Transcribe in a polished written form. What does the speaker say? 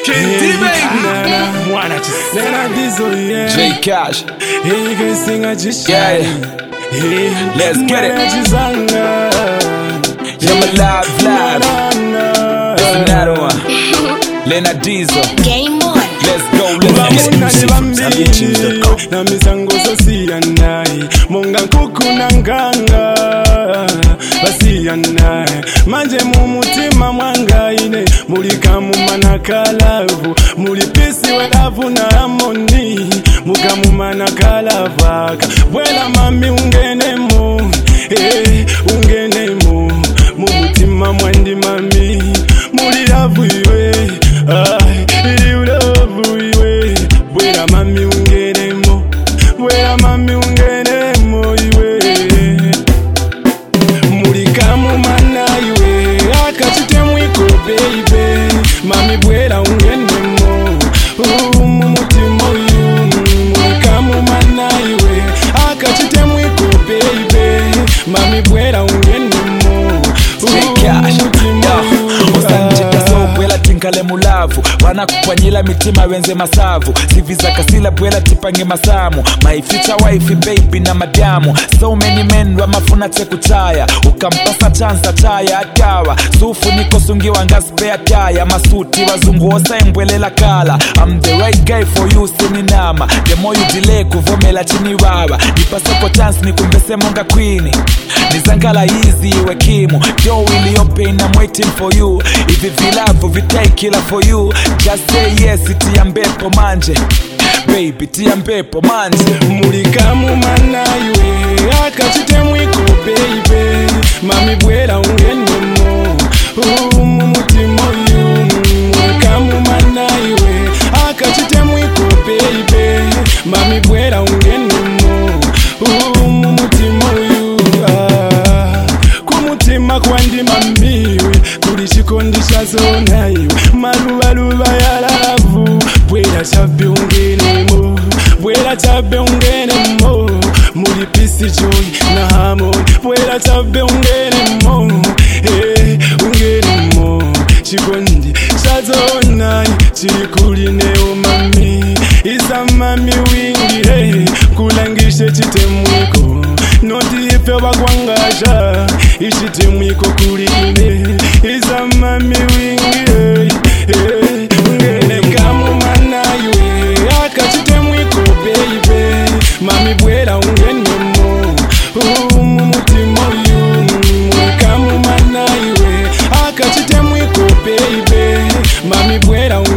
Kid Mwana J Cash. Yeah. Let's get it. Yeah, my live. It's another one. Lena Diesel. Game on. Let's go, let's get it. Na misango sosia nai Monga nkuku na nganga Basia nai Manje mumutima mwangaine Mulika mumana kalavu Mulipisi welavu na amoni Muka mumana kalavaka Bwela mami ungenemo Ungenemo Mumutima mwandi mami Mulilavu iwe Ili ulavu iwe Bwela mami ungenemo Bwela mami ungenemo iwe Mulika mumana iwe Akachite mwiko baby Mami bwela ungenemo Mumutima iwe Mulika mumana iwe Akachite mwiko baby Mami bwela ungenemo Tinkale mulavu wana kukwanyila mitima wenze masavu siviza kasila bwela tipange masamu my future wife baby na madamu so many men wa mafuna tekutaya ukampasa chansa taya atawa sufu niko sungiwa ngazipea taya masuti wazungu osa embwelela kala I'm the right guy for you sininama the more you delay kuvomela chini wawa nipasako chance nikumbese monga queen nizangala easy iwe kimu Joe really open I'm waiting for you Ivi vilavu vitai killer for you Just say yes tia mbepo manje Baby tia mbepo manje Mulika mumana iwe Akachite mwiko baby Mami bwela ungenemo Mumutima yu Mulika mumana iwe Akachite mwiko baby Mami bwela ungenemo Mumutima yu Kumutima kwandi mamiwe Kuli chikondisha zona iwe Maluba ya lavu Bwela chabe ungenemo Bwela chabe ungenemo Mulipisi joy na harmony Bwela chabe ungenemo Ungenemo Chikondi cha zona Chikuli neo mami Isa mami wingi Kulangishe chitemwiko Noti ife wakwangasha Ishitemwiko kuline Isa mami wingi Ungeneka mumana iwe Akachitemwiko baby Mami bwela ungenemo Mumutima yu Ungeneka mumana iwe Akachitemwiko baby Mami bwela ungenemo